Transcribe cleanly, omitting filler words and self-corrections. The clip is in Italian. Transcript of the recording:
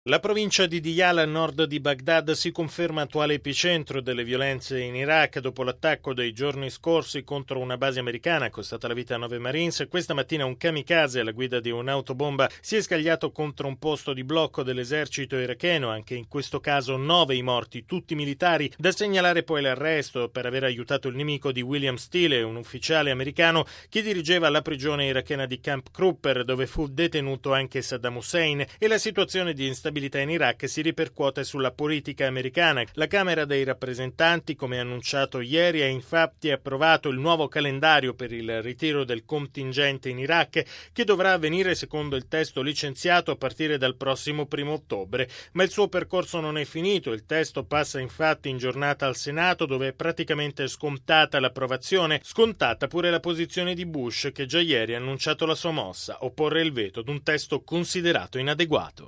La provincia di Diyala a nord di Baghdad si conferma attuale epicentro delle violenze in Iraq dopo l'attacco dei giorni scorsi contro una base americana costata la vita a 9 Marines. Questa mattina un kamikaze alla guida di un'autobomba si è scagliato contro un posto di blocco dell'esercito iracheno, anche in questo caso 9 i morti, tutti militari. Da segnalare poi l'arresto per aver aiutato il nemico di William Steele, un ufficiale americano che dirigeva la prigione irachena di Camp Crupper, dove fu detenuto anche Saddam Hussein, e la situazione di instabilità in Iraq si ripercuote sulla politica americana. La Camera dei rappresentanti, come annunciato ieri, ha infatti approvato il nuovo calendario per il ritiro del contingente in Iraq, che dovrà avvenire secondo il testo licenziato a partire dal prossimo 1 ottobre. Ma il suo percorso non è finito. Il testo passa infatti in giornata al Senato, dove è praticamente scontata l'approvazione, scontata pure la posizione di Bush, che già ieri ha annunciato la sua mossa: opporre il veto ad un testo considerato inadeguato.